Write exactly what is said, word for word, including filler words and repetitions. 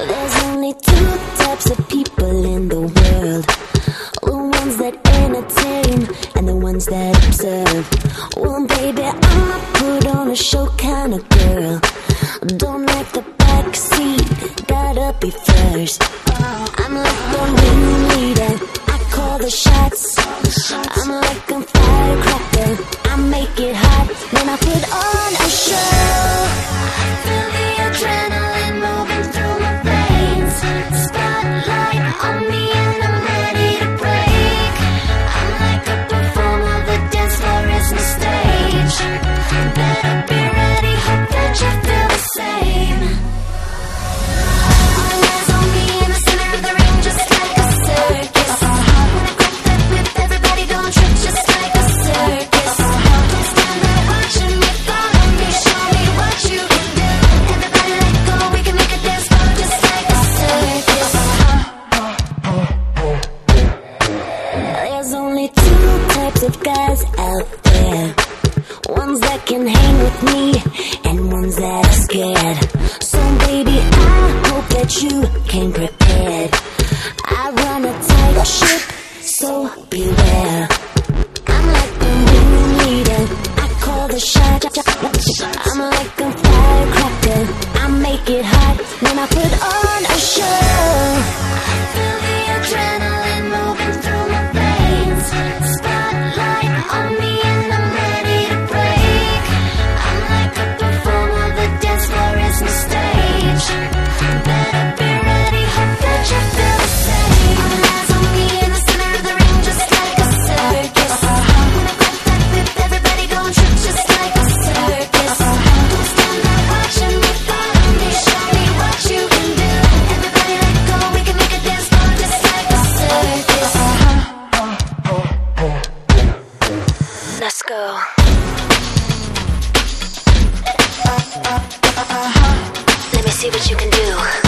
There's only two types of people in the world: the ones that entertain and the ones that observe. Well, baby, I'm a put on a show kind of girl. Don't like the backseat, gotta be first. I'm like the ringleader, I call the shots. I'm like a firecracker, I make it hot, then I put on a show. Feel the adrenaline moving through my veins. Spotlight on me and I'm ready to break. I'm like a performer, the dance floor is my stage. Better be ready, hope that you feel the same. All eyes on me in the center of the ring, just like a circus. When I grab that whip, everybody don't trip, just like a circus. Don't stand there watching me, follow me, show me what you can do. Everybody let go, we can make a dance floor just like a circus. There's only two types of guys out there: ones that can hang with me and ones that are scared. So baby, I hope that you came prepared. I run a tight ship, so beware. I'm like the ringleader, I call the shot. I'm like a firecracker, I make it hot, then I put on a show. Feel the adrenaline moving through my veins. Spotlight on me and I'm ready to break. I'm like a performer, the dance floor is my stage. Better be ready, hope that you feel the same. All eyes on me in the center of the ring, just like a circus. When I grab that whip, everybody don't trip, just like a circus. Don't stand there watching me, follow me, show me what you can do. Everybody let go, we can make a dance floor just like a circus. Let's go. Let me see what you can do.